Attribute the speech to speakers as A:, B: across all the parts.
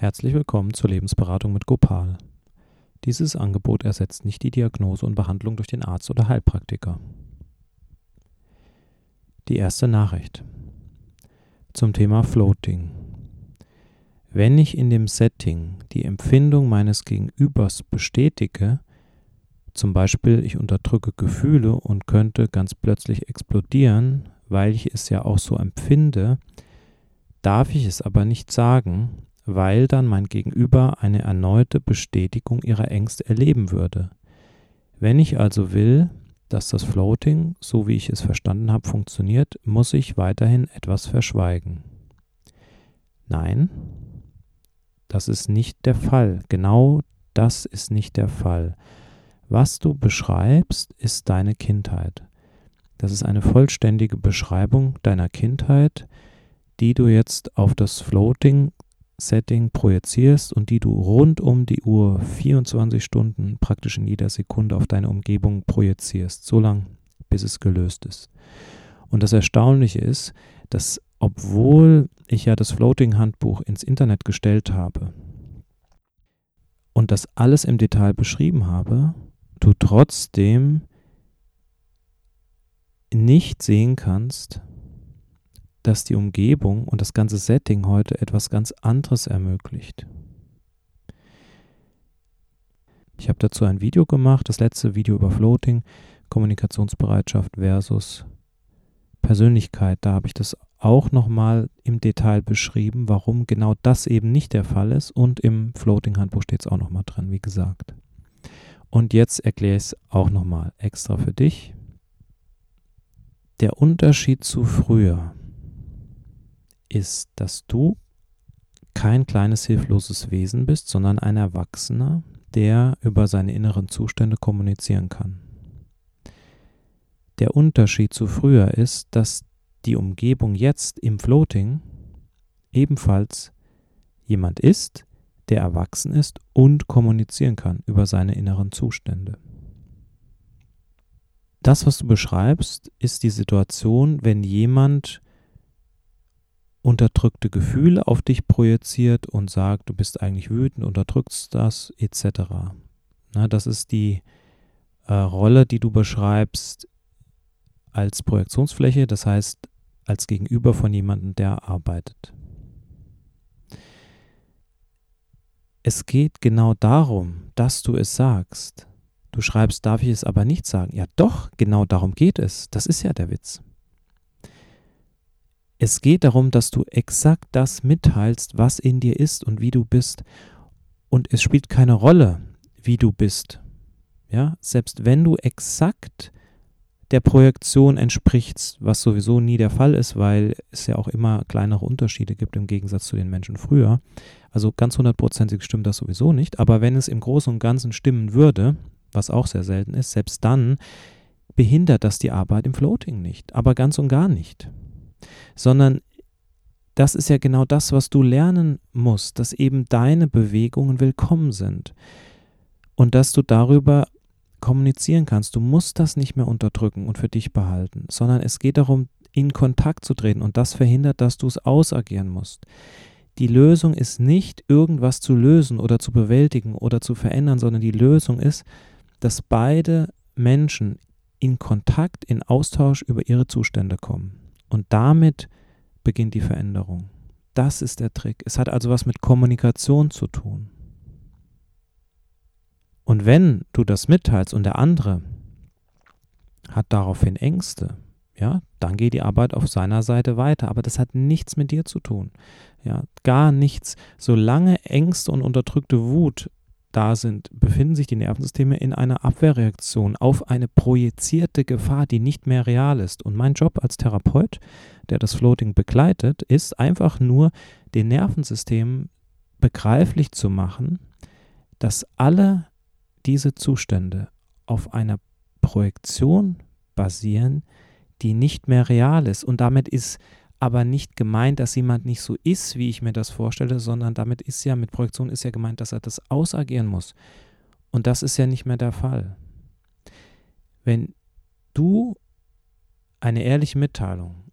A: Herzlich willkommen zur Lebensberatung mit Gopal. Dieses Angebot ersetzt nicht die Diagnose und Behandlung durch den Arzt oder Heilpraktiker. Die erste Nachricht zum Thema Floating. Wenn ich in dem Setting die Empfindung meines Gegenübers bestätige, zum Beispiel ich unterdrücke Gefühle und könnte ganz plötzlich explodieren, weil ich es ja auch so empfinde, darf ich es aber nicht sagen, weil dann mein Gegenüber eine erneute Bestätigung ihrer Ängste erleben würde. Wenn ich also will, dass das Floating, so wie ich es verstanden habe, funktioniert, muss ich weiterhin etwas verschweigen. Nein, das ist nicht der Fall. Genau das ist nicht der Fall. Was du beschreibst, ist deine Kindheit. Das ist eine vollständige Beschreibung deiner Kindheit, die du jetzt auf das Floating-Setting projizierst und die du rund um die Uhr 24 Stunden praktisch in jeder Sekunde auf deine Umgebung projizierst, so lange, bis es gelöst ist. Und das Erstaunliche ist, dass obwohl ich ja das Floating-Handbuch ins Internet gestellt habe und das alles im Detail beschrieben habe, du trotzdem nicht sehen kannst, dass die Umgebung und das ganze Setting heute etwas ganz anderes ermöglicht. Ich habe dazu ein Video gemacht, das letzte Video über Floating, Kommunikationsbereitschaft versus Persönlichkeit. Da habe ich das auch nochmal im Detail beschrieben, warum genau das eben nicht der Fall ist, und im Floating-Handbuch steht es auch nochmal drin, wie gesagt. Und jetzt erkläre ich es auch nochmal extra für dich. Der Unterschied zu früher ist, dass du kein kleines hilfloses Wesen bist, sondern ein Erwachsener, der über seine inneren Zustände kommunizieren kann. Der Unterschied zu früher ist, dass die Umgebung jetzt im Floating ebenfalls jemand ist, der erwachsen ist und kommunizieren kann über seine inneren Zustände. Das, was du beschreibst, ist die Situation, wenn jemand unterdrückte Gefühle auf dich projiziert und sagt, du bist eigentlich wütend, unterdrückst das, etc. Das ist die Rolle, die du beschreibst als Projektionsfläche, das heißt als Gegenüber von jemandem, der arbeitet. Es geht genau darum, dass du es sagst. Du schreibst, darf ich es aber nicht sagen? Ja doch, genau darum geht es. Das ist ja der Witz. Es geht darum, dass du exakt das mitteilst, was in dir ist und wie du bist. Und es spielt keine Rolle, wie du bist. Ja? Selbst wenn du exakt der Projektion entsprichst, was sowieso nie der Fall ist, weil es ja auch immer kleinere Unterschiede gibt im Gegensatz zu den Menschen früher. Also ganz 100%ig stimmt das sowieso nicht. Aber wenn es im Großen und Ganzen stimmen würde, was auch sehr selten ist, selbst dann behindert das die Arbeit im Floating nicht. Aber ganz und gar nicht. Sondern das ist ja genau das, was du lernen musst, dass eben deine Bewegungen willkommen sind und dass du darüber kommunizieren kannst. Du musst das nicht mehr unterdrücken und für dich behalten, sondern es geht darum, in Kontakt zu treten, und das verhindert, dass du es ausagieren musst. Die Lösung ist nicht, irgendwas zu lösen oder zu bewältigen oder zu verändern, sondern die Lösung ist, dass beide Menschen in Kontakt, in Austausch über ihre Zustände kommen. Und damit beginnt die Veränderung. Das ist der Trick. Es hat also was mit Kommunikation zu tun. Und wenn du das mitteilst und der andere hat daraufhin Ängste, ja, dann geht die Arbeit auf seiner Seite weiter. Aber das hat nichts mit dir zu tun. Ja, gar nichts. Solange Ängste und unterdrückte Wut da sind, befinden sich die Nervensysteme in einer Abwehrreaktion auf eine projizierte Gefahr, die nicht mehr real ist. Und mein Job als Therapeut, der das Floating begleitet, ist einfach nur, den Nervensystemen begreiflich zu machen, dass alle diese Zustände auf einer Projektion basieren, die nicht mehr real ist. Und damit ist aber nicht gemeint, dass jemand nicht so ist, wie ich mir das vorstelle, sondern damit ist ja, mit Projektion ist ja gemeint, dass er das ausagieren muss. Und das ist ja nicht mehr der Fall. Wenn du eine ehrliche Mitteilung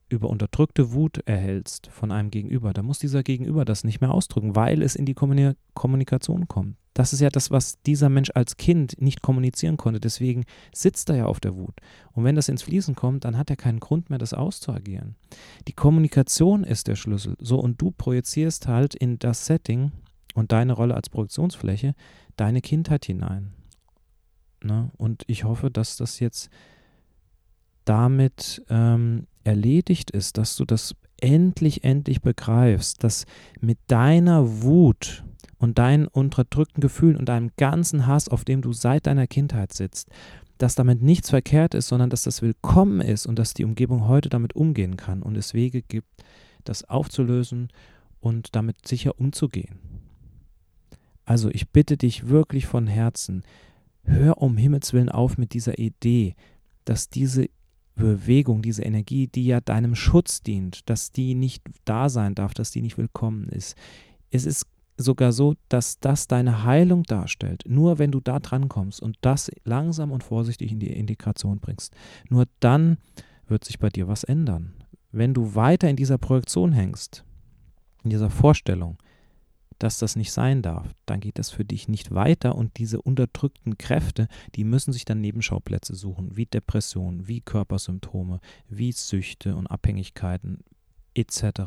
A: über unterdrückte Wut erhältst von einem Gegenüber, dann muss dieser Gegenüber das nicht mehr ausdrücken, weil es in die Kommunikation kommt. Das ist ja das, was dieser Mensch als Kind nicht kommunizieren konnte. Deswegen sitzt er ja auf der Wut. Und wenn das ins Fließen kommt, dann hat er keinen Grund mehr, das auszuagieren. Die Kommunikation ist der Schlüssel. So, und du projizierst halt in das Setting und deine Rolle als Projektionsfläche deine Kindheit hinein. Ne? Und ich hoffe, dass das jetzt damit erledigt ist, dass du das endlich begreifst, dass mit deiner Wut und deinen unterdrückten Gefühlen und deinem ganzen Hass, auf dem du seit deiner Kindheit sitzt, dass damit nichts verkehrt ist, sondern dass das willkommen ist und dass die Umgebung heute damit umgehen kann und es Wege gibt, das aufzulösen und damit sicher umzugehen. Also ich bitte dich wirklich von Herzen, hör um Himmels Willen auf mit dieser Idee, dass diese Bewegung, diese Energie, die ja deinem Schutz dient, dass die nicht da sein darf, dass die nicht willkommen ist. Es ist sogar so, dass das deine Heilung darstellt. Nur wenn du da dran kommst und das langsam und vorsichtig in die Integration bringst, nur dann wird sich bei dir was ändern. Wenn du weiter in dieser Projektion hängst, in dieser Vorstellung, dass das nicht sein darf, dann geht das für dich nicht weiter und diese unterdrückten Kräfte, die müssen sich dann Nebenschauplätze suchen, wie Depressionen, wie Körpersymptome, wie Süchte und Abhängigkeiten etc.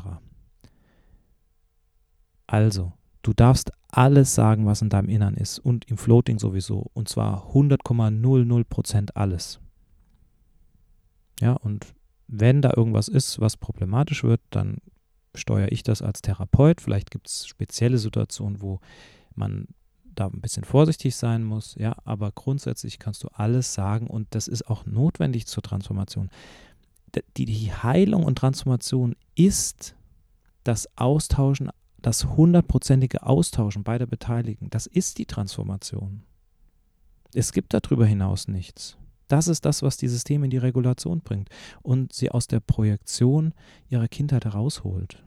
A: Also, du darfst alles sagen, was in deinem Innern ist und im Floating sowieso, und zwar 100,00% alles. Ja, und wenn da irgendwas ist, was problematisch wird, dann steuere ich das als Therapeut. Vielleicht gibt es spezielle Situationen, wo man da ein bisschen vorsichtig sein muss, ja, aber grundsätzlich kannst du alles sagen und das ist auch notwendig zur Transformation. Die Heilung und Transformation ist das Austauschen, das 100%ige Austauschen beider Beteiligten. Das ist die Transformation. Es gibt darüber hinaus nichts. Das ist das, was die Systeme in die Regulation bringt und sie aus der Projektion ihrer Kindheit herausholt.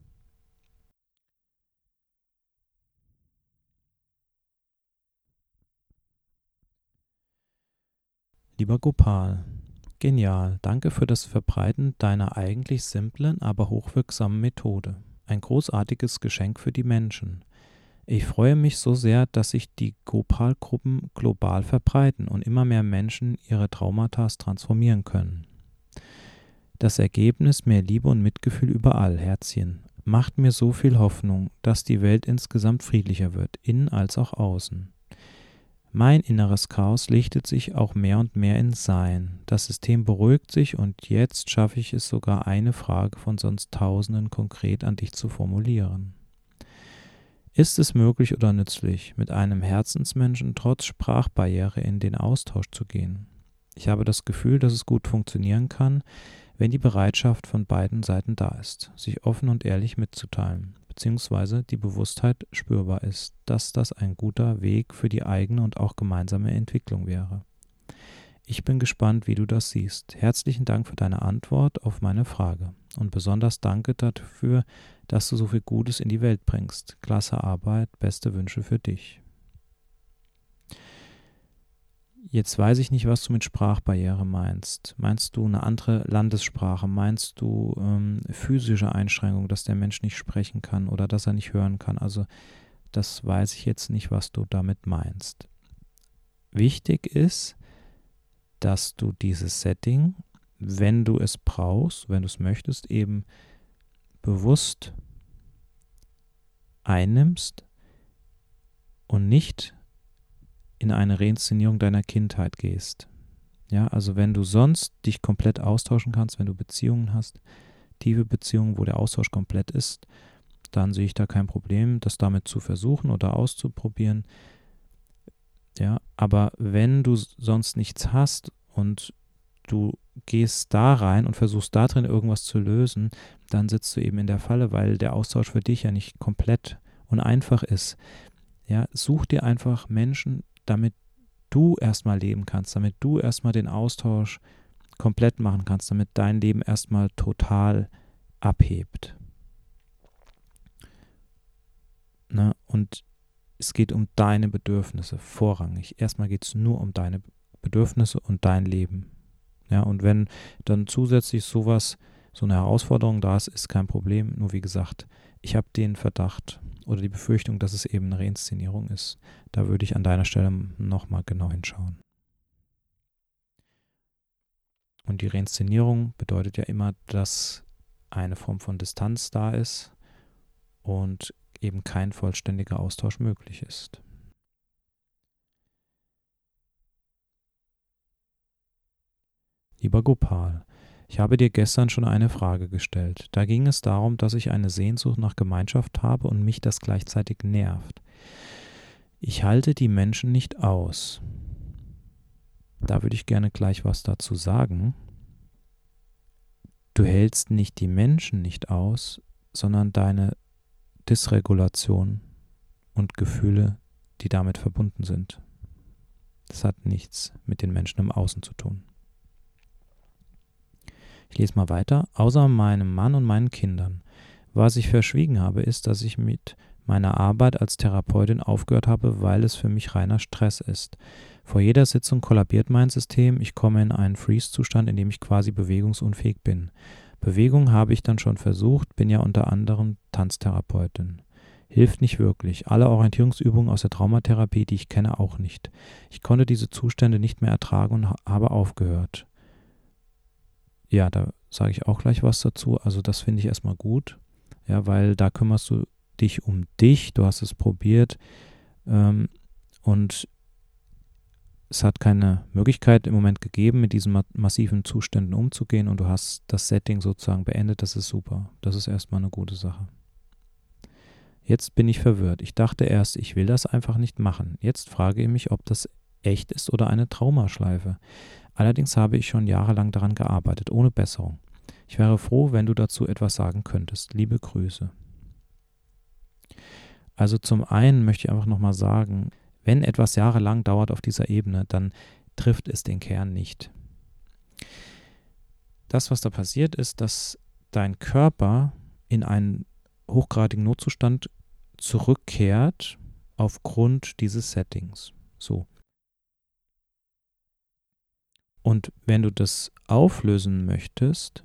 A: Lieber Gopal, genial, danke für das Verbreiten deiner eigentlich simplen, aber hochwirksamen Methode. Ein großartiges Geschenk für die Menschen. Ich freue mich so sehr, dass sich die Gopal-Gruppen global verbreiten und immer mehr Menschen ihre Traumata transformieren können. Das Ergebnis mehr Liebe und Mitgefühl überall, Herzchen, macht mir so viel Hoffnung, dass die Welt insgesamt friedlicher wird, innen als auch außen. Mein inneres Chaos lichtet sich auch mehr und mehr ins Sein. Das System beruhigt sich und jetzt schaffe ich es sogar, eine Frage von sonst Tausenden konkret an dich zu formulieren. Ist es möglich oder nützlich, mit einem Herzensmenschen trotz Sprachbarriere in den Austausch zu gehen? Ich habe das Gefühl, dass es gut funktionieren kann, wenn die Bereitschaft von beiden Seiten da ist, sich offen und ehrlich mitzuteilen, beziehungsweise die Bewusstheit spürbar ist, dass das ein guter Weg für die eigene und auch gemeinsame Entwicklung wäre. Ich bin gespannt, wie du das siehst. Herzlichen Dank für deine Antwort auf meine Frage und besonders danke dafür, dass du so viel Gutes in die Welt bringst. Klasse Arbeit, beste Wünsche für dich. Jetzt weiß ich nicht, was du mit Sprachbarriere meinst. Meinst du eine andere Landessprache? Meinst du physische Einschränkungen, dass der Mensch nicht sprechen kann oder dass er nicht hören kann? Also das weiß ich jetzt nicht, was du damit meinst. Wichtig ist, dass du dieses Setting, wenn du es brauchst, wenn du es möchtest, eben bewusst einnimmst und nicht in eine Reinszenierung deiner Kindheit gehst. Ja, also wenn du sonst dich komplett austauschen kannst, wenn du Beziehungen hast, tiefe Beziehungen, wo der Austausch komplett ist, dann sehe ich da kein Problem, das damit zu versuchen oder auszuprobieren. Ja, aber wenn du sonst nichts hast und du gehst da rein und versuchst da drin irgendwas zu lösen, dann sitzt du eben in der Falle, weil der Austausch für dich ja nicht komplett und einfach ist. Ja, such dir einfach Menschen, damit du erstmal leben kannst, damit du erstmal den Austausch komplett machen kannst, damit dein Leben erstmal total abhebt. Ne? Und es geht um deine Bedürfnisse vorrangig. Erstmal geht es nur um deine Bedürfnisse und dein Leben. Ja, und wenn dann zusätzlich sowas so eine Herausforderung da ist, ist kein Problem. Nur wie gesagt, ich habe den Verdacht oder die Befürchtung, dass es eben eine Reinszenierung ist. Da würde ich an deiner Stelle nochmal genau hinschauen. Und die Reinszenierung bedeutet ja immer, dass eine Form von Distanz da ist und eben kein vollständiger Austausch möglich ist. Lieber Gopal, ich habe dir gestern schon eine Frage gestellt. Da ging es darum, dass ich eine Sehnsucht nach Gemeinschaft habe und mich das gleichzeitig nervt. Ich halte die Menschen nicht aus. Da würde ich gerne gleich was dazu sagen. Du hältst nicht die Menschen nicht aus, sondern deine Dysregulation und Gefühle, die damit verbunden sind. Das hat nichts mit den Menschen im Außen zu tun. Ich lese mal weiter. Außer meinem Mann und meinen Kindern. Was ich verschwiegen habe, ist, dass ich mit meiner Arbeit als Therapeutin aufgehört habe, weil es für mich reiner Stress ist. Vor jeder Sitzung kollabiert mein System. Ich komme in einen Freeze-Zustand, in dem ich quasi bewegungsunfähig bin. Bewegung habe ich dann schon versucht, bin ja unter anderem Tanztherapeutin. Hilft nicht wirklich. Alle Orientierungsübungen aus der Traumatherapie, die ich kenne, auch nicht. Ich konnte diese Zustände nicht mehr ertragen und habe aufgehört. Ja, da sage ich auch gleich was dazu. Also das finde ich erstmal gut, ja, weil da kümmerst du dich um dich, du hast es probiert und es hat keine Möglichkeit im Moment gegeben, mit diesen massiven Zuständen umzugehen und du hast das Setting sozusagen beendet. Das ist super. Das ist erstmal eine gute Sache. Jetzt bin ich verwirrt. Ich dachte erst, ich will das einfach nicht machen. Jetzt frage ich mich, ob das echt ist oder eine Traumaschleife. Allerdings habe ich schon jahrelang daran gearbeitet, ohne Besserung. Ich wäre froh, wenn du dazu etwas sagen könntest. Liebe Grüße. Also zum einen möchte ich einfach nochmal sagen, wenn etwas jahrelang dauert auf dieser Ebene, dann trifft es den Kern nicht. Das, was da passiert, ist, dass dein Körper in einen hochgradigen Notzustand zurückkehrt aufgrund dieses Settings. So. Und wenn du das auflösen möchtest,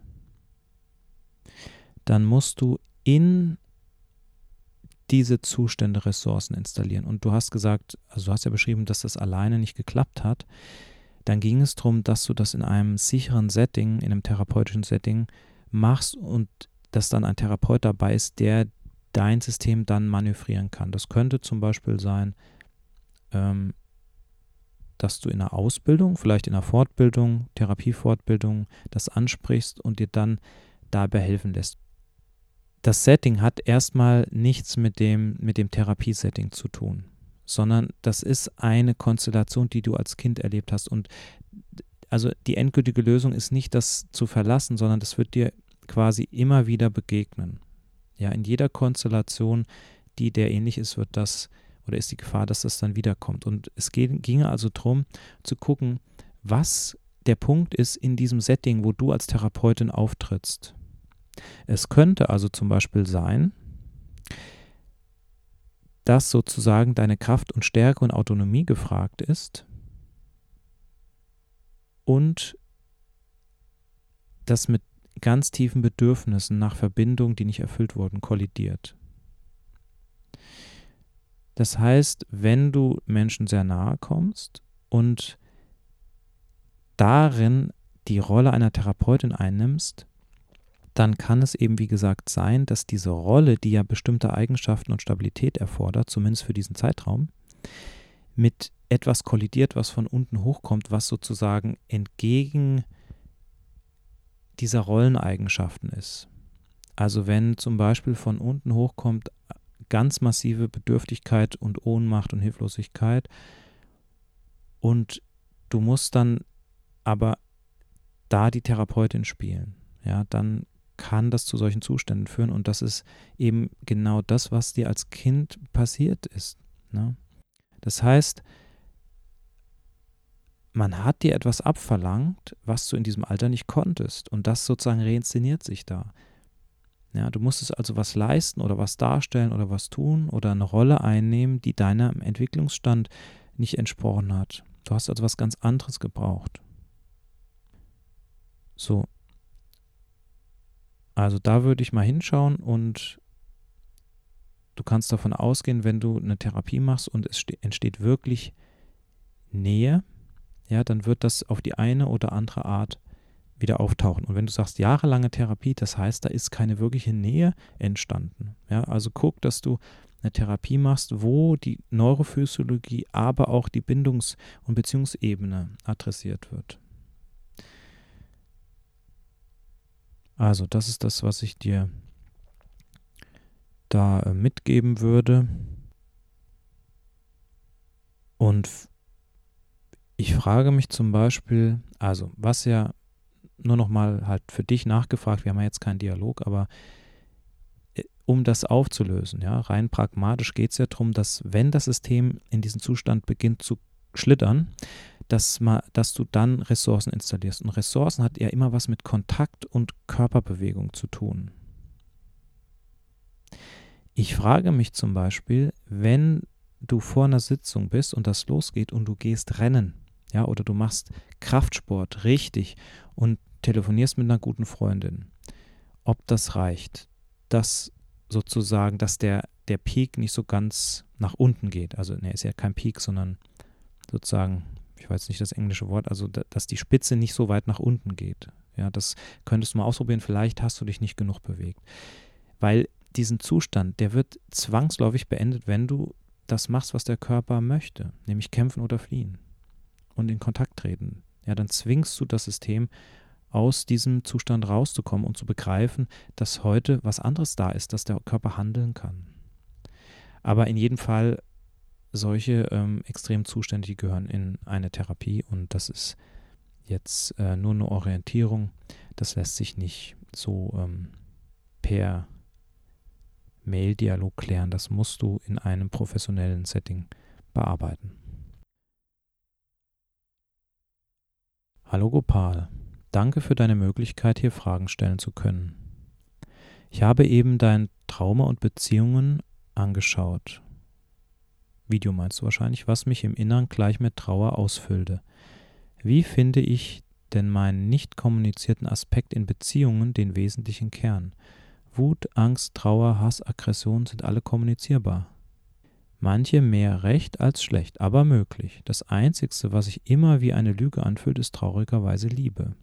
A: dann musst du in diese Zustände Ressourcen installieren. Und du hast gesagt, also du hast ja beschrieben, dass das alleine nicht geklappt hat. Dann ging es darum, dass du das in einem sicheren Setting, in einem therapeutischen Setting machst und dass dann ein Therapeut dabei ist, der dein System dann manövrieren kann. Das könnte zum Beispiel sein, dass du in einer Ausbildung, vielleicht in einer Fortbildung, Therapiefortbildung, das ansprichst und dir dann dabei helfen lässt. Das Setting hat erstmal nichts mit dem Therapiesetting zu tun, sondern das ist eine Konstellation, die du als Kind erlebt hast. Und also die endgültige Lösung ist nicht, das zu verlassen, sondern das wird dir quasi immer wieder begegnen. Ja, in jeder Konstellation, die der ähnlich ist, wird das oder ist die Gefahr, dass das dann wiederkommt. Und es ginge also darum, zu gucken, was der Punkt ist in diesem Setting, wo du als Therapeutin auftrittst. Es könnte also zum Beispiel sein, dass sozusagen deine Kraft und Stärke und Autonomie gefragt ist und das mit ganz tiefen Bedürfnissen nach Verbindung, die nicht erfüllt wurden, kollidiert. Das heißt, wenn du Menschen sehr nahe kommst und darin die Rolle einer Therapeutin einnimmst, dann kann es eben, wie gesagt, sein, dass diese Rolle, die ja bestimmte Eigenschaften und Stabilität erfordert, zumindest für diesen Zeitraum, mit etwas kollidiert, was von unten hochkommt, was sozusagen entgegen dieser Rolleneigenschaften ist. Also wenn zum Beispiel von unten hochkommt ganz massive Bedürftigkeit und Ohnmacht und Hilflosigkeit und du musst dann aber da die Therapeutin spielen, ja, dann kann das zu solchen Zuständen führen und das ist eben genau das, was dir als Kind passiert ist. Ne? Das heißt, man hat dir etwas abverlangt, was du in diesem Alter nicht konntest und das sozusagen reinszeniert sich da. Ja, du musstest also was leisten oder was darstellen oder was tun oder eine Rolle einnehmen, die deinem Entwicklungsstand nicht entsprochen hat. Du hast also was ganz anderes gebraucht. So. Also da würde ich mal hinschauen und du kannst davon ausgehen, wenn du eine Therapie machst und es entsteht wirklich Nähe, ja, dann wird das auf die eine oder andere Art wieder auftauchen. Und wenn du sagst, jahrelange Therapie, das heißt, da ist keine wirkliche Nähe entstanden. Ja, also guck, dass du eine Therapie machst, wo die Neurophysiologie, aber auch die Bindungs- und Beziehungsebene adressiert wird. Also das ist das, was ich dir da mitgeben würde. Und ich frage mich zum Beispiel, also was ja nur nochmal halt für dich nachgefragt, wir haben ja jetzt keinen Dialog, aber um das aufzulösen, ja, rein pragmatisch geht es ja darum, dass wenn das System in diesen Zustand beginnt zu schlittern, dass du dann Ressourcen installierst. Und Ressourcen hat ja immer was mit Kontakt und Körperbewegung zu tun. Ich frage mich zum Beispiel, wenn du vor einer Sitzung bist und das losgeht und du gehst rennen, ja, oder du machst Kraftsport richtig und telefonierst mit einer guten Freundin, ob das reicht, dass sozusagen, dass der Peak nicht so ganz nach unten geht. Also, ne, ist ja kein Peak, sondern sozusagen, ich weiß nicht das englische Wort, also dass die Spitze nicht so weit nach unten geht. Ja, das könntest du mal ausprobieren, vielleicht hast du dich nicht genug bewegt. Weil diesen Zustand, der wird zwangsläufig beendet, wenn du das machst, was der Körper möchte, nämlich kämpfen oder fliehen und in Kontakt treten. Ja, dann zwingst du das System, aus diesem Zustand rauszukommen und zu begreifen, dass heute was anderes da ist, dass der Körper handeln kann. Aber in jedem Fall, solche extremen Zustände, die gehören in eine Therapie und das ist jetzt nur eine Orientierung. Das lässt sich nicht so per Mail-Dialog klären. Das musst du in einem professionellen Setting bearbeiten. Hallo Gopal, danke für deine Möglichkeit, hier Fragen stellen zu können. Ich habe eben dein Trauma und Beziehungen angeschaut. Video meinst du wahrscheinlich, was mich im Innern gleich mit Trauer ausfüllte. Wie finde ich denn meinen nicht kommunizierten Aspekt in Beziehungen, den wesentlichen Kern? Wut, Angst, Trauer, Hass, Aggression sind alle kommunizierbar. Manche mehr recht als schlecht, aber möglich. Das Einzige, was sich immer wie eine Lüge anfühlt, ist traurigerweise Liebe.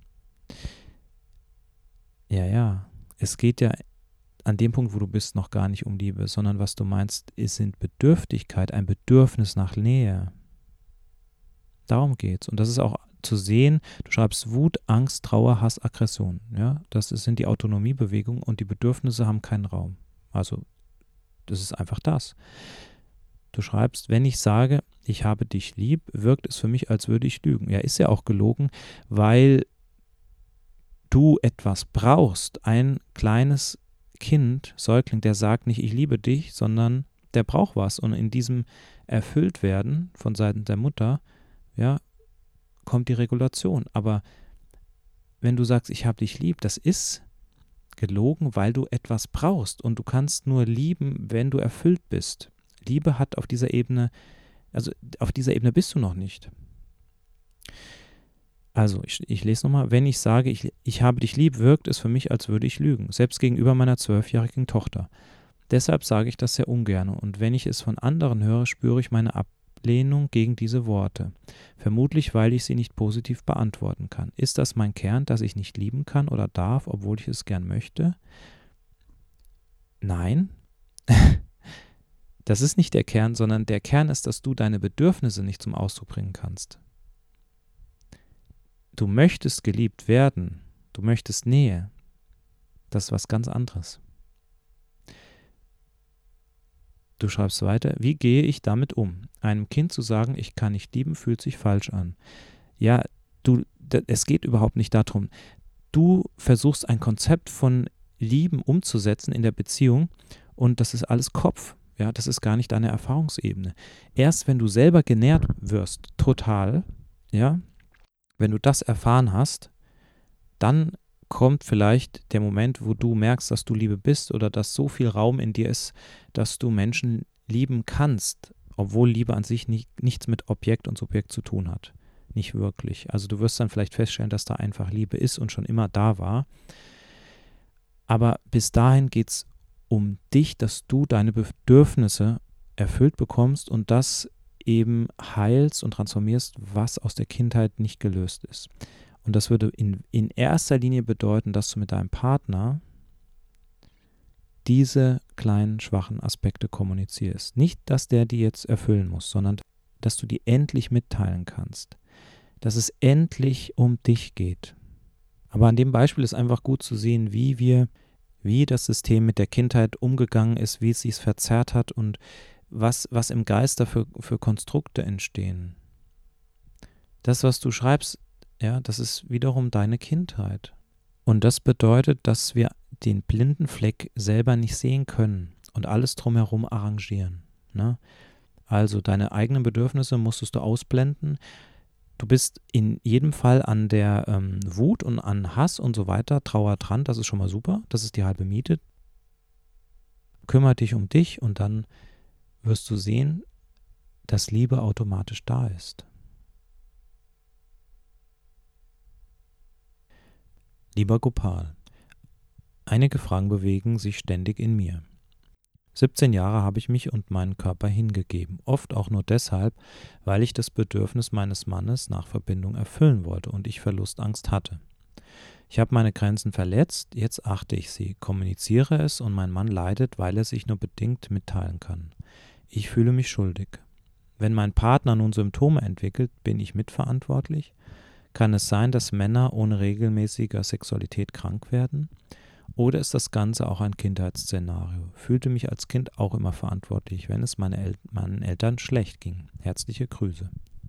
A: Ja, es geht ja an dem Punkt, wo du bist, noch gar nicht um Liebe, sondern was du meinst, sind Bedürftigkeit, ein Bedürfnis nach Nähe. Darum geht's. Und das ist auch zu sehen, du schreibst Wut, Angst, Trauer, Hass, Aggression. Ja? sind die Autonomiebewegungen und die Bedürfnisse haben keinen Raum. Also das ist einfach das. Du schreibst, wenn ich sage, ich habe dich lieb, wirkt es für mich, als würde ich lügen. Ja, ist ja auch gelogen, weil du etwas brauchst. Ein kleines Kind, Säugling, der sagt nicht, ich liebe dich, sondern der braucht was. Und in diesem Erfülltwerden von Seiten der Mutter, ja, kommt die Regulation. Aber wenn du sagst, ich habe dich lieb, das ist gelogen, weil du etwas brauchst. Und du kannst nur lieben, wenn du erfüllt bist. Liebe hat auf dieser Ebene, also auf dieser Ebene bist du noch nicht. Also, ich lese nochmal. Wenn ich sage, ich habe dich lieb, wirkt es für mich, als würde ich lügen. Selbst gegenüber meiner 12-jährigen Tochter. Deshalb sage ich das sehr ungern. Und wenn ich es von anderen höre, spüre ich meine Ablehnung gegen diese Worte. Vermutlich, weil ich sie nicht positiv beantworten kann. Ist das mein Kern, dass ich nicht lieben kann oder darf, obwohl ich es gern möchte? Nein. Das ist nicht der Kern, sondern der Kern ist, dass du deine Bedürfnisse nicht zum Ausdruck bringen kannst. Du möchtest geliebt werden, du möchtest Nähe. Das ist was ganz anderes. Du schreibst weiter, wie gehe ich damit um? Einem Kind zu sagen, ich kann nicht lieben, fühlt sich falsch an. Ja, es geht überhaupt nicht darum. Du versuchst ein Konzept von Lieben umzusetzen in der Beziehung und das ist alles Kopf. Ja, das ist gar nicht deine Erfahrungsebene. Erst wenn du selber genährt wirst, total, ja, wenn du das erfahren hast, dann kommt vielleicht der Moment, wo du merkst, dass du Liebe bist oder dass so viel Raum in dir ist, dass du Menschen lieben kannst, obwohl Liebe an sich nichts mit Objekt und Subjekt zu tun hat. Nicht wirklich. Also du wirst dann vielleicht feststellen, dass da einfach Liebe ist und schon immer da war. Aber bis dahin geht es um dich, dass du deine Bedürfnisse erfüllt bekommst und das eben heilst und transformierst, was aus der Kindheit nicht gelöst ist. Und das würde in erster Linie bedeuten, dass du mit deinem Partner diese kleinen, schwachen Aspekte kommunizierst. Nicht, dass der die jetzt erfüllen muss, sondern dass du die endlich mitteilen kannst. Dass es endlich um dich geht. Aber an dem Beispiel ist einfach gut zu sehen, wie das System mit der Kindheit umgegangen ist, wie es sich verzerrt hat und was im Geist dafür für Konstrukte entstehen. Das, was du schreibst, ja, das ist wiederum deine Kindheit. Und das bedeutet, dass wir den blinden Fleck selber nicht sehen können und alles drumherum arrangieren. Ne? Also deine eigenen Bedürfnisse musstest du ausblenden. Du bist in jedem Fall an der Wut und an Hass und so weiter, Trauer dran, das ist schon mal super, das ist die halbe Miete. Kümmere dich um dich und dann wirst du sehen, dass Liebe automatisch da ist. Lieber Gopal, einige Fragen bewegen sich ständig in mir. 17 Jahre habe ich mich und meinen Körper hingegeben, oft auch nur deshalb, weil ich das Bedürfnis meines Mannes nach Verbindung erfüllen wollte und ich Verlustangst hatte. Ich habe meine Grenzen verletzt, jetzt achte ich sie, kommuniziere es und mein Mann leidet, weil er sich nur bedingt mitteilen kann. Ich fühle mich schuldig. Wenn mein Partner nun Symptome entwickelt, bin ich mitverantwortlich? Kann es sein, dass Männer ohne regelmäßiger Sexualität krank werden? Oder ist das Ganze auch ein Kindheitsszenario? Fühlte mich als Kind auch immer verantwortlich, wenn es meinen Eltern schlecht ging. Herzliche Grüße.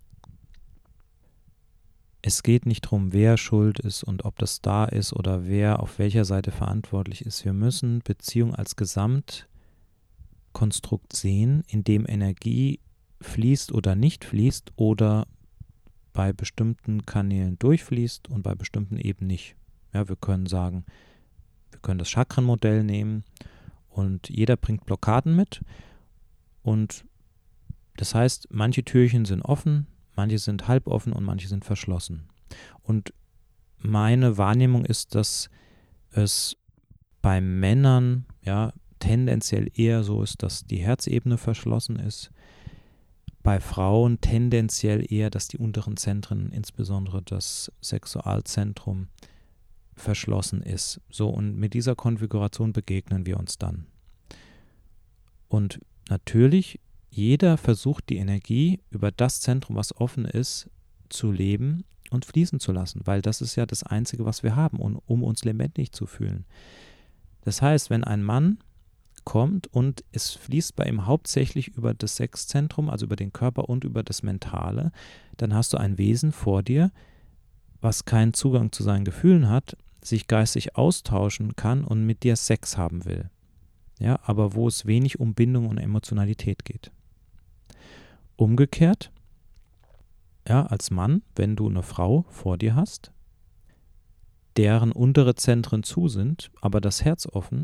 A: Es geht nicht darum, wer schuld ist und ob das da ist oder wer auf welcher Seite verantwortlich ist. Wir müssen Beziehung als Gesamtkonstrukt sehen, in dem Energie fließt oder nicht fließt oder bei bestimmten Kanälen durchfließt und bei bestimmten eben nicht. Ja, wir können sagen, wir können das Chakrenmodell nehmen und jeder bringt Blockaden mit und das heißt, manche Türchen sind offen, manche sind halb offen und manche sind verschlossen. Und meine Wahrnehmung ist, dass es bei Männern ja tendenziell eher so ist, dass die Herzebene verschlossen ist. Bei Frauen tendenziell eher, dass die unteren Zentren, insbesondere das Sexualzentrum, verschlossen ist. So, und mit dieser Konfiguration begegnen wir uns dann. Und natürlich, jeder versucht die Energie über das Zentrum, was offen ist, zu leben und fließen zu lassen, weil das ist ja das Einzige, was wir haben, um uns lebendig zu fühlen. Das heißt, wenn ein Mann kommt und es fließt bei ihm hauptsächlich über das Sexzentrum, also über den Körper und über das Mentale, dann hast du ein Wesen vor dir, was keinen Zugang zu seinen Gefühlen hat, sich geistig austauschen kann und mit dir Sex haben will. Ja, aber wo es wenig um Bindung und Emotionalität geht. Umgekehrt, ja, als Mann, wenn du eine Frau vor dir hast, deren untere Zentren zu sind, aber das Herz offen,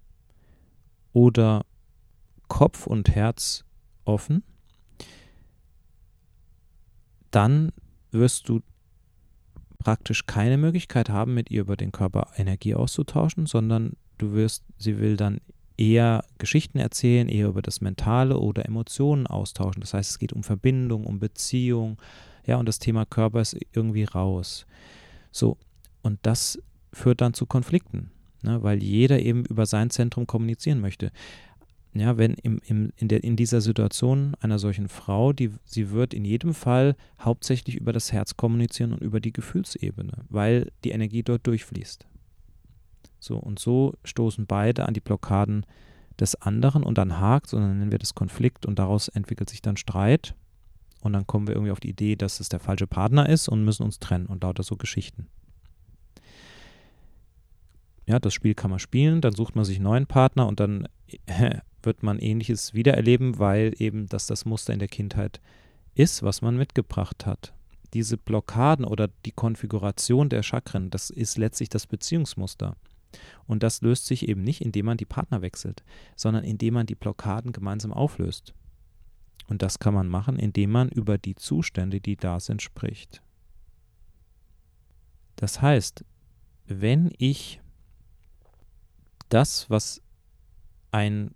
A: oder Kopf und Herz offen, dann wirst du praktisch keine Möglichkeit haben, mit ihr über den Körper Energie auszutauschen, sondern sie will dann eher Geschichten erzählen, eher über das Mentale oder Emotionen austauschen. Das heißt, es geht um Verbindung, um Beziehung, ja, und das Thema Körper ist irgendwie raus. So, und das führt dann zu Konflikten, ne, weil jeder eben über sein Zentrum kommunizieren möchte. Ja, wenn in dieser Situation einer solchen Frau, sie wird in jedem Fall hauptsächlich über das Herz kommunizieren und über die Gefühlsebene, weil die Energie dort durchfließt. So, und so stoßen beide an die Blockaden des anderen und dann hakt, und dann nennen wir das Konflikt und daraus entwickelt sich dann Streit und dann kommen wir irgendwie auf die Idee, dass es der falsche Partner ist und müssen uns trennen und lauter so Geschichten. Ja, das Spiel kann man spielen, dann sucht man sich einen neuen Partner und dann wird man Ähnliches wiedererleben, weil eben das Muster in der Kindheit ist, was man mitgebracht hat. Diese Blockaden oder die Konfiguration der Chakren, das ist letztlich das Beziehungsmuster. Und das löst sich eben nicht, indem man die Partner wechselt, sondern indem man die Blockaden gemeinsam auflöst. Und das kann man machen, indem man über die Zustände, die da sind, spricht. Das heißt, wenn ich Das, was ein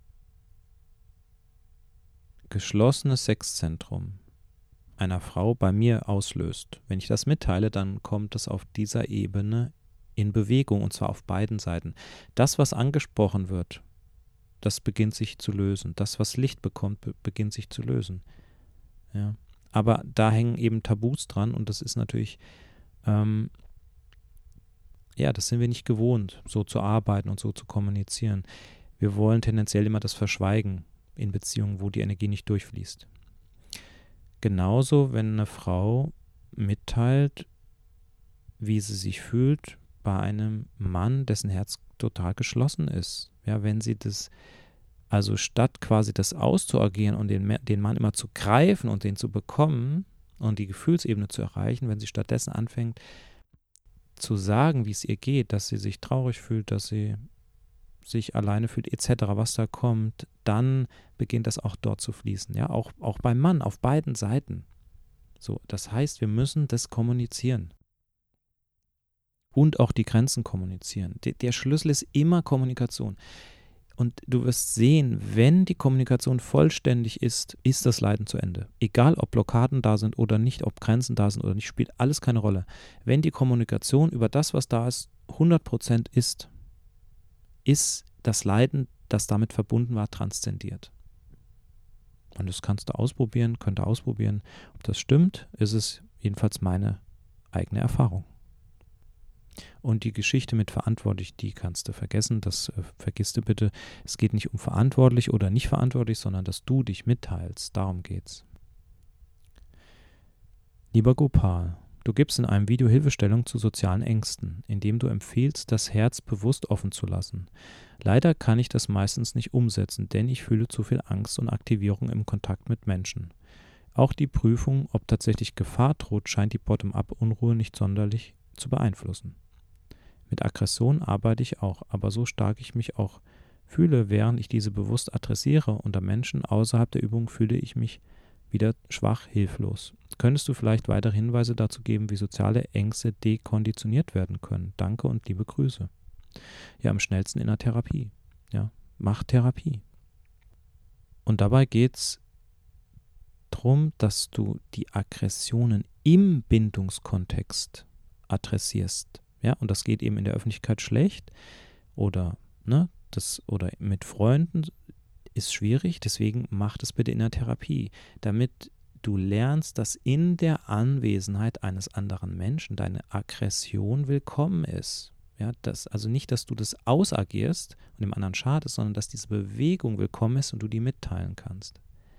A: geschlossenes Sexzentrum einer Frau bei mir auslöst, wenn ich das mitteile, dann kommt es auf dieser Ebene in Bewegung, und zwar auf beiden Seiten. Das, was angesprochen wird, das beginnt sich zu lösen. Das, was Licht bekommt, beginnt sich zu lösen. Ja. Aber da hängen eben Tabus dran, und das ist natürlich, das sind wir nicht gewohnt, so zu arbeiten und so zu kommunizieren. Wir wollen tendenziell immer das verschweigen in Beziehungen, wo die Energie nicht durchfließt. Genauso, wenn eine Frau mitteilt, wie sie sich fühlt bei einem Mann, dessen Herz total geschlossen ist. Ja, wenn sie das, also statt quasi das auszuagieren und den Mann immer zu greifen und den zu bekommen und die Gefühlsebene zu erreichen, wenn sie stattdessen anfängt zu sagen, wie es ihr geht, dass sie sich traurig fühlt, dass sie sich alleine fühlt, etc., was da kommt, dann beginnt das auch dort zu fließen. Ja, auch beim Mann, auf beiden Seiten. So, das heißt, wir müssen das kommunizieren. Und auch die Grenzen kommunizieren. Der Schlüssel ist immer Kommunikation. Und du wirst sehen, wenn die Kommunikation vollständig ist, ist das Leiden zu Ende. Egal, ob Blockaden da sind oder nicht, ob Grenzen da sind oder nicht, spielt alles keine Rolle. Wenn die Kommunikation über das, was da ist, 100% ist das Leiden, das damit verbunden war, transzendiert. Und das könnt ihr ausprobieren. Ob das stimmt, ist es jedenfalls meine eigene Erfahrung. Und die Geschichte mit verantwortlich, die kannst du vergessen, das vergisst du bitte. Es geht nicht um verantwortlich oder nicht verantwortlich, sondern dass du dich mitteilst. Darum geht's. Lieber Gopal, du gibst in einem Video Hilfestellung zu sozialen Ängsten, indem du empfiehlst, das Herz bewusst offen zu lassen. Leider kann ich das meistens nicht umsetzen, denn ich fühle zu viel Angst und Aktivierung im Kontakt mit Menschen. Auch die Prüfung, ob tatsächlich Gefahr droht, scheint die Bottom-up-Unruhe nicht sonderlich zu beeinflussen. Mit Aggression arbeite ich auch, aber so stark ich mich auch fühle, während ich diese bewusst adressiere unter Menschen außerhalb der Übung, fühle ich mich wieder schwach, hilflos. Könntest du vielleicht weitere Hinweise dazu geben, wie soziale Ängste dekonditioniert werden können? Danke und liebe Grüße. Ja, am schnellsten in der Therapie. Ja, mach Therapie. Und dabei geht es darum, dass du die Aggressionen im Bindungskontext adressierst. Ja, und das geht eben in der Öffentlichkeit schlecht oder mit Freunden ist schwierig, deswegen mach das bitte in der Therapie, damit du lernst, dass in der Anwesenheit eines anderen Menschen deine Aggression willkommen ist. Ja, also nicht, dass du das ausagierst und dem anderen schadest, sondern dass diese Bewegung willkommen ist und du die mitteilen kannst.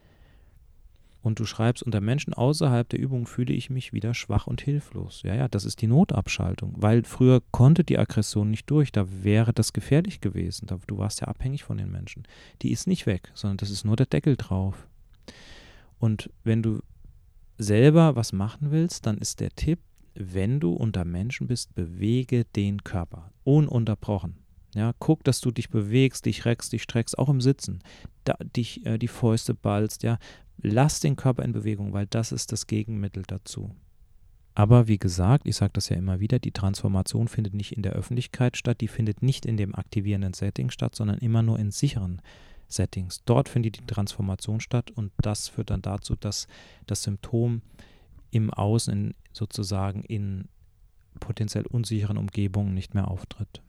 A: Und du schreibst, unter Menschen außerhalb der Übung fühle ich mich wieder schwach und hilflos. Ja, das ist die Notabschaltung, weil früher konnte die Aggression nicht durch, da wäre das gefährlich gewesen. Du warst ja abhängig von den Menschen. Die ist nicht weg, sondern das ist nur der Deckel drauf. Und wenn du selber was machen willst, dann ist der Tipp, wenn du unter Menschen bist, bewege den Körper, ununterbrochen. Ja, guck, dass du dich bewegst, dich reckst, dich streckst, auch im Sitzen, die Fäuste ballst, ja. Lass den Körper in Bewegung, weil das ist das Gegenmittel dazu. Aber wie gesagt, ich sage das ja immer wieder, die Transformation findet nicht in der Öffentlichkeit statt, die findet nicht in dem aktivierenden Setting statt, sondern immer nur in sicheren Settings. Dort findet die Transformation statt und das führt dann dazu, dass das Symptom im Außen sozusagen in potenziell unsicheren Umgebungen nicht mehr auftritt.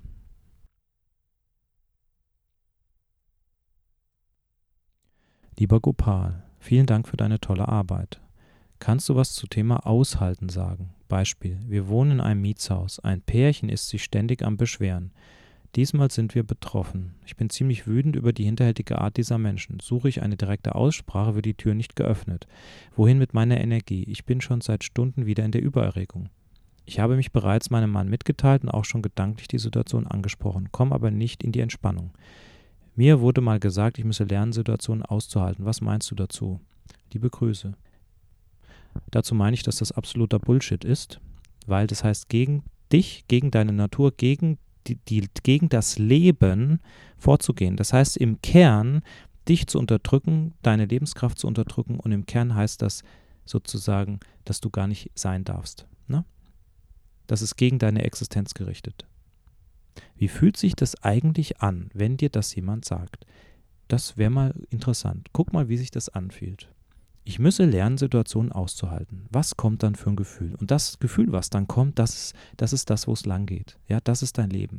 A: Lieber Gopal, vielen Dank für deine tolle Arbeit. Kannst du was zum Thema Aushalten sagen? Beispiel, wir wohnen in einem Mietshaus. Ein Pärchen ist sich ständig am Beschweren. Diesmal sind wir betroffen. Ich bin ziemlich wütend über die hinterhältige Art dieser Menschen. Suche ich eine direkte Aussprache, wird die Tür nicht geöffnet. Wohin mit meiner Energie? Ich bin schon seit Stunden wieder in der Übererregung. Ich habe mich bereits meinem Mann mitgeteilt und auch schon gedanklich die Situation angesprochen, komme aber nicht in die Entspannung. Mir wurde mal gesagt, ich müsse lernen, Situationen auszuhalten. Was meinst du dazu? Liebe Grüße. Dazu meine ich, dass das absoluter Bullshit ist, weil das heißt, gegen dich, gegen deine Natur, gegen das Leben vorzugehen. Das heißt, im Kern dich zu unterdrücken, deine Lebenskraft zu unterdrücken und im Kern heißt das sozusagen, dass du gar nicht sein darfst. Ne? Das ist gegen deine Existenz gerichtet. Wie fühlt sich das eigentlich an, wenn dir das jemand sagt? Das wäre mal interessant. Guck mal, wie sich das anfühlt. Ich müsse lernen, Situationen auszuhalten. Was kommt dann für ein Gefühl? Und das Gefühl, was dann kommt, das ist das, wo es lang geht. Ja, das ist dein Leben.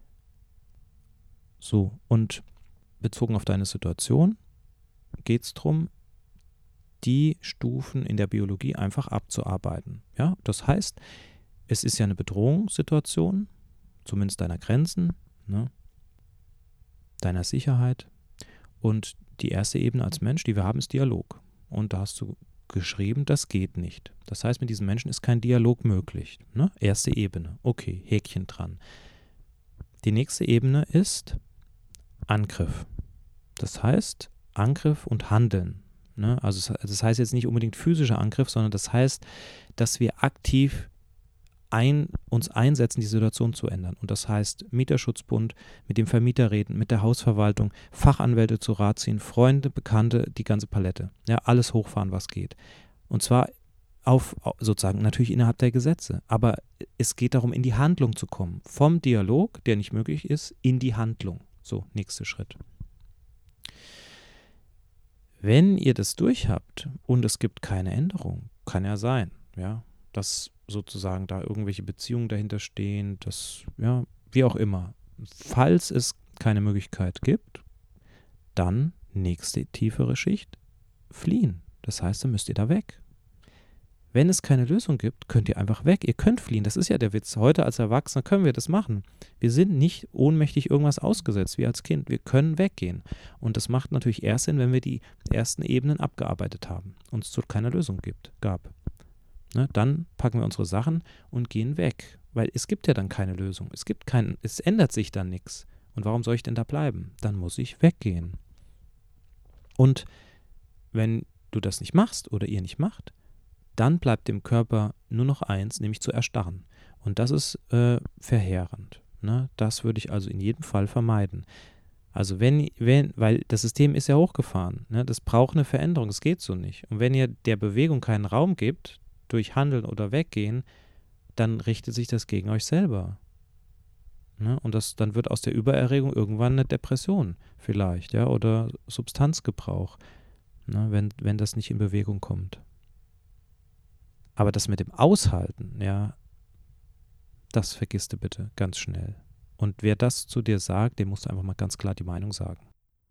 A: So, und bezogen auf deine Situation geht es darum, die Stufen in der Biologie einfach abzuarbeiten. Ja, das heißt, es ist ja eine Bedrohungssituation, zumindest deiner Grenzen, ne, deiner Sicherheit. Und die erste Ebene als Mensch, die wir haben, ist Dialog. Und da hast du geschrieben, das geht nicht. Das heißt, mit diesen Menschen ist kein Dialog möglich. Ne? Erste Ebene, okay, Häkchen dran. Die nächste Ebene ist Angriff. Das heißt, Angriff und Handeln. Ne? Also das heißt jetzt nicht unbedingt physischer Angriff, sondern das heißt, dass wir aktiv uns einsetzen, die Situation zu ändern. Und das heißt, Mieterschutzbund, mit dem Vermieter reden, mit der Hausverwaltung, Fachanwälte zu Rat ziehen, Freunde, Bekannte, die ganze Palette. Ja, alles hochfahren, was geht. Und zwar sozusagen natürlich innerhalb der Gesetze. Aber es geht darum, in die Handlung zu kommen. Vom Dialog, der nicht möglich ist, in die Handlung. So, nächster Schritt. Wenn ihr das durch habt und es gibt keine Änderung, kann ja sein, ja, dass sozusagen da irgendwelche Beziehungen dahinter stehen, das, ja, wie auch immer. Falls es keine Möglichkeit gibt, dann nächste tiefere Schicht, fliehen. Das heißt, dann müsst ihr da weg. Wenn es keine Lösung gibt, könnt ihr einfach weg. Ihr könnt fliehen. Das ist ja der Witz. Heute als Erwachsene können wir das machen. Wir sind nicht ohnmächtig irgendwas ausgesetzt wie als Kind. Wir können weggehen. Und das macht natürlich erst Sinn, wenn wir die ersten Ebenen abgearbeitet haben und es zu keiner Lösung gab. Ne, dann packen wir unsere Sachen und gehen weg. Weil es gibt ja dann keine Lösung. Es ändert sich dann nichts. Und warum soll ich denn da bleiben? Dann muss ich weggehen. Und wenn du das nicht machst oder ihr nicht macht, dann bleibt dem Körper nur noch eins, nämlich zu erstarren. Und das ist verheerend. Ne? Das würde ich also in jedem Fall vermeiden. Also weil das System ist ja hochgefahren. Ne? Das braucht eine Veränderung, das geht so nicht. Und wenn ihr der Bewegung keinen Raum gibt, durch Handeln oder Weggehen, dann richtet sich das gegen euch selber. Ne? Und dann wird aus der Übererregung irgendwann eine Depression vielleicht, ja, oder Substanzgebrauch, ne? Wenn das nicht in Bewegung kommt. Aber das mit dem Aushalten, ja, das vergisst du bitte ganz schnell. Und wer das zu dir sagt, dem musst du einfach mal ganz klar die Meinung sagen.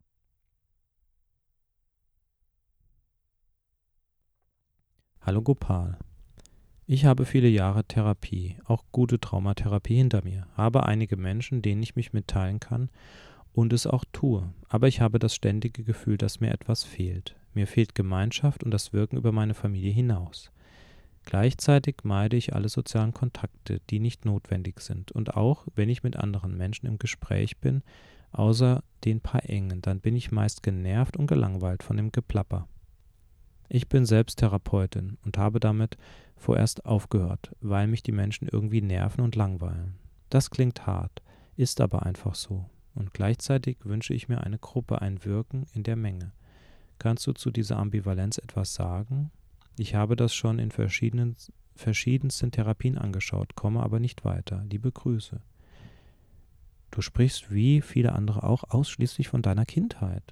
A: Hallo Gopal. Ich habe viele Jahre Therapie, auch gute Traumatherapie hinter mir, habe einige Menschen, denen ich mich mitteilen kann und es auch tue. Aber ich habe das ständige Gefühl, dass mir etwas fehlt. Mir fehlt Gemeinschaft und das Wirken über meine Familie hinaus. Gleichzeitig meide ich alle sozialen Kontakte, die nicht notwendig sind. Und auch, wenn ich mit anderen Menschen im Gespräch bin, außer den paar engen, dann bin ich meist genervt und gelangweilt von dem Geplapper. Ich bin selbst Therapeutin und habe damit vorerst aufgehört, weil mich die Menschen irgendwie nerven und langweilen. Das klingt hart, ist aber einfach so. Und gleichzeitig wünsche ich mir eine Gruppe, ein Wirken in der Menge. Kannst du zu dieser Ambivalenz etwas sagen? Ich habe das schon in verschiedensten Therapien angeschaut, komme aber nicht weiter. Liebe Grüße. Du sprichst wie viele andere auch ausschließlich von deiner Kindheit.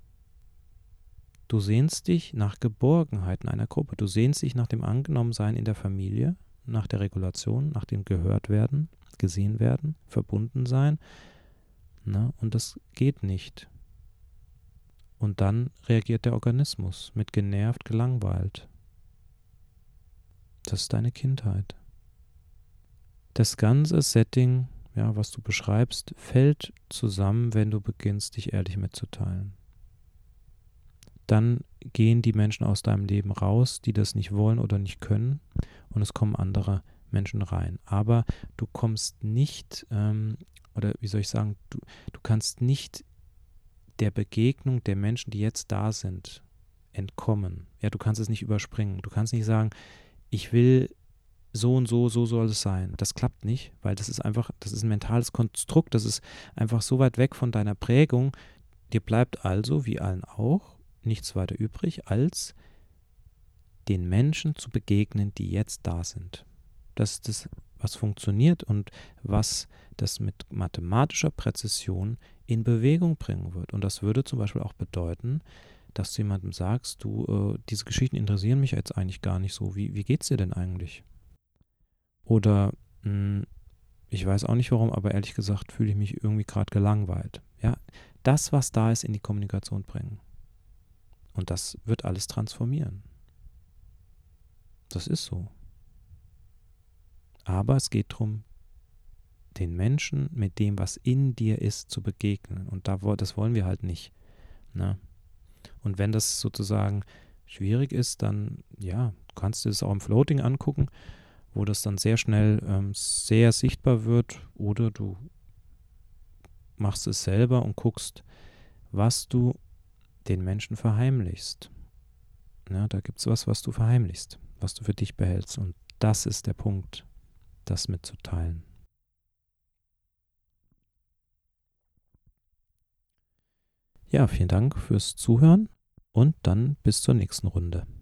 A: Du sehnst dich nach Geborgenheit in einer Gruppe. Du sehnst dich nach dem Angenommensein in der Familie, nach der Regulation, nach dem Gehörtwerden, gesehen werden, verbunden sein. Na, und das geht nicht. Und dann reagiert der Organismus mit genervt, gelangweilt. Das ist deine Kindheit. Das ganze Setting, ja, was du beschreibst, fällt zusammen, wenn du beginnst, dich ehrlich mitzuteilen. Dann gehen die Menschen aus deinem Leben raus, die das nicht wollen oder nicht können, und es kommen andere Menschen rein. Aber du kommst nicht, oder wie soll ich sagen, du kannst nicht der Begegnung der Menschen, die jetzt da sind, entkommen. Ja, du kannst es nicht überspringen. Du kannst nicht sagen, ich will so und so, so soll es sein. Das klappt nicht, weil das ist ein mentales Konstrukt, das ist einfach so weit weg von deiner Prägung. Dir bleibt also, wie allen auch, nichts weiter übrig, als den Menschen zu begegnen, die jetzt da sind. Das ist das was funktioniert und was das mit mathematischer Präzision in Bewegung bringen wird. Und das würde zum Beispiel auch bedeuten, dass du jemandem sagst, du, diese Geschichten interessieren mich jetzt eigentlich gar nicht so. Wie geht's dir denn eigentlich? Oder, ich weiß auch nicht warum, aber ehrlich gesagt fühle ich mich irgendwie gerade gelangweilt. Ja, das, was da ist, in die Kommunikation bringen. Und das wird alles transformieren. Das ist so. Aber es geht darum, den Menschen mit dem, was in dir ist, zu begegnen. Und das wollen wir halt nicht. Ne? Und wenn das sozusagen schwierig ist, dann ja, kannst du es auch im Floating angucken, wo das dann sehr schnell sehr sichtbar wird. Oder du machst es selber und guckst, was du den Menschen verheimlichst. Ja, da gibt es was du verheimlichst, was du für dich behältst. Und das ist der Punkt, das mitzuteilen. Ja, vielen Dank fürs Zuhören und dann bis zur nächsten Runde.